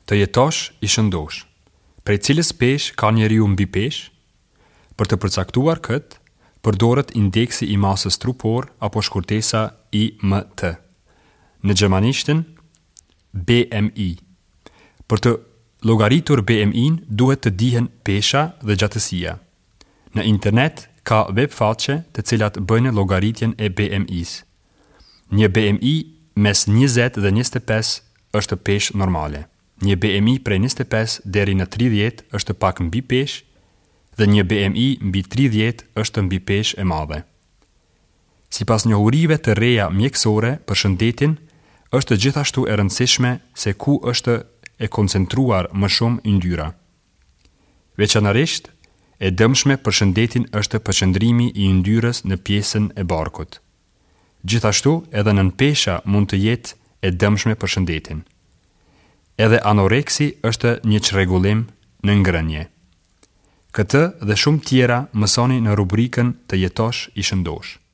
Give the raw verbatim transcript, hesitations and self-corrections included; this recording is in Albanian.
Të jetosh i shëndosh. Prej cilës pesh ka njeriu mbi pesh? Për të përcaktuar këtë, përdoret indeksi i masës trupor apo shkurtesa I M T. Në gjermanishten B M I. Për të llogaritur B M I-n duhet të dihen pesha dhe gjatësia. Në internet ka web faqe të cilat bëjnë llogaritjen e B M I-s. Një B M I mes njëzet dhe njëzet e pesë është peshë normale. Një B M I prej njëzet e pesë deri në tridhjetë është pak mbi peshë dhe një B M I mbi tridhjetë është mbi peshë e madhe. Sipas njohurive të reja mjekësore për shëndetin, është gjithashtu e rëndësishme se ku është e koncentruar më shumë yndyra. Veçanërisht, e dëmshme për shëndetin është përqendrimi I yndyrës në pjesën e barkut. Gjithashtu, edhe nën pesha mund të jetë e dëmshme për shëndetin. Edhe anoreksi është një çrregullim në ngrënie. Këtë dhe shumë tjera mësoni në rubrikën Të jetosh I shëndosh.